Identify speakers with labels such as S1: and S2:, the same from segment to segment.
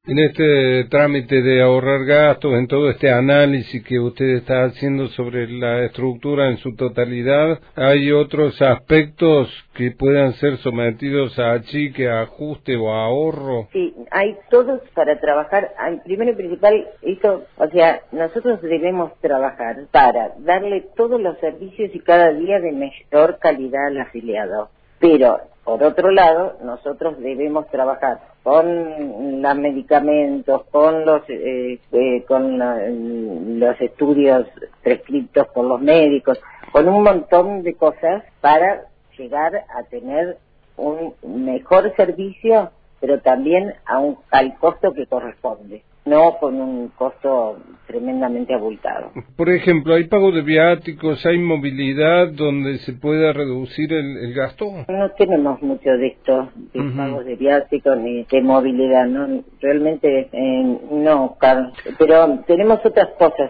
S1: En este trámite de ahorrar gastos, en todo este análisis que usted está haciendo sobre la estructura en su totalidad, ¿hay otros aspectos que puedan ser sometidos a achique, a ajuste o a ahorro?
S2: Sí, hay todos para trabajar. Primero y principal, nosotros debemos trabajar para darle todos los servicios y cada día de mejor calidad al afiliado. Pero, por otro lado, nosotros debemos trabajar con los medicamentos, con los estudios prescritos por los médicos, con un montón de cosas para llegar a tener un mejor servicio, pero también al costo que corresponde, no con un costo tremendamente abultado.
S1: Por ejemplo, ¿hay pago de viáticos, hay movilidad donde se pueda reducir el gasto?
S2: No tenemos mucho de esto, de pagos de viáticos ni de movilidad, no, realmente no, Carlos. Pero tenemos otras cosas,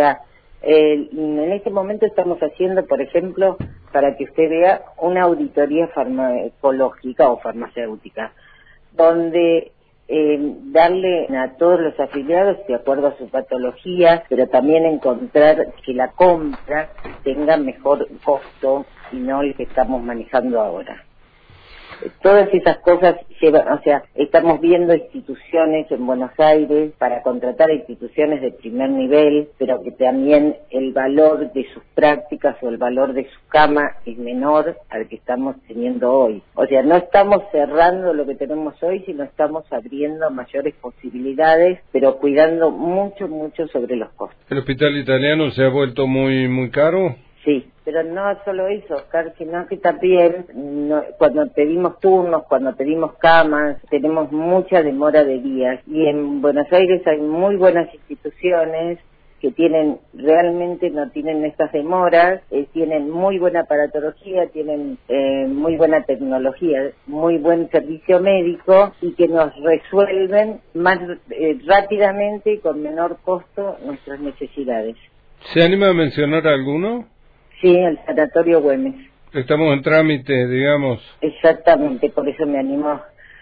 S2: en este momento estamos haciendo, por ejemplo, para que usted vea, una auditoría farmacológica o farmacéutica, donde darle a todos los afiliados de acuerdo a su patología, pero también encontrar que la compra tenga mejor costo y no el que estamos manejando ahora. Todas esas cosas estamos viendo instituciones en Buenos Aires para contratar a instituciones de primer nivel, pero que también el valor de sus prácticas o el valor de su cama es menor al que estamos teniendo hoy. No estamos cerrando lo que tenemos hoy, sino estamos abriendo mayores posibilidades, pero cuidando mucho sobre los costos.
S1: ¿El hospital italiano se ha vuelto muy caro?
S2: Sí, pero no solo eso, Oscar, sino que también cuando pedimos turnos, cuando pedimos camas, tenemos mucha demora de días. Y en Buenos Aires hay muy buenas instituciones que realmente no tienen estas demoras, tienen muy buena aparatología, tienen muy buena tecnología, muy buen servicio médico y que nos resuelven más rápidamente y con menor costo nuestras necesidades.
S1: ¿Se anima a mencionar alguno?
S2: Sí, el Sanatorio Güemes.
S1: Estamos en trámite, digamos.
S2: Exactamente, por eso me animo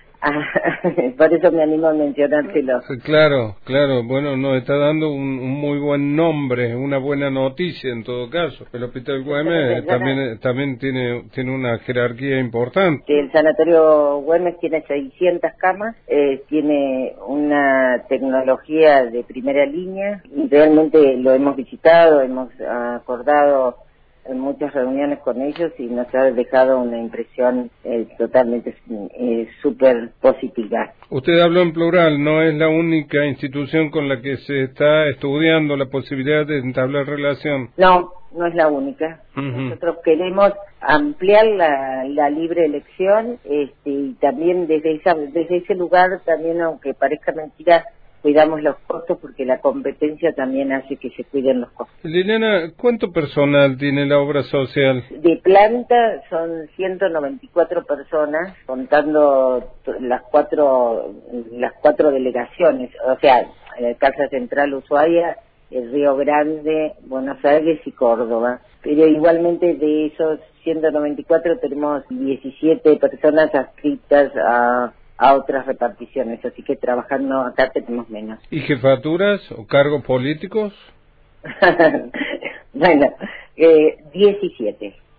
S2: a mencionártelo.
S1: Claro, bueno, nos está dando un muy buen nombre, una buena noticia en todo caso. El Hospital Güemes también tiene una jerarquía importante.
S2: Sí, el Sanatorio Güemes tiene 600 camas, tiene una tecnología de primera línea y realmente lo hemos visitado, hemos acordado en muchas reuniones con ellos y nos ha dejado una impresión totalmente súper positiva.
S1: Usted habló en plural, no es la única institución con la que se está estudiando la posibilidad de entablar relación.
S2: No es la única. Nosotros queremos ampliar la libre elección y también desde ese lugar, también aunque parezca mentira, cuidamos los costos porque la competencia también hace que se cuiden los costos.
S1: Liliana, ¿cuánto personal tiene la obra social?
S2: De planta son 194 personas, contando las cuatro delegaciones, Casa Central Ushuaia, Río Grande, Buenos Aires y Córdoba. Pero igualmente de esos 194 tenemos 17 personas adscritas a otras reparticiones, así que trabajando acá tenemos menos.
S1: ¿Y jefaturas o cargos políticos?
S2: Bueno, 17.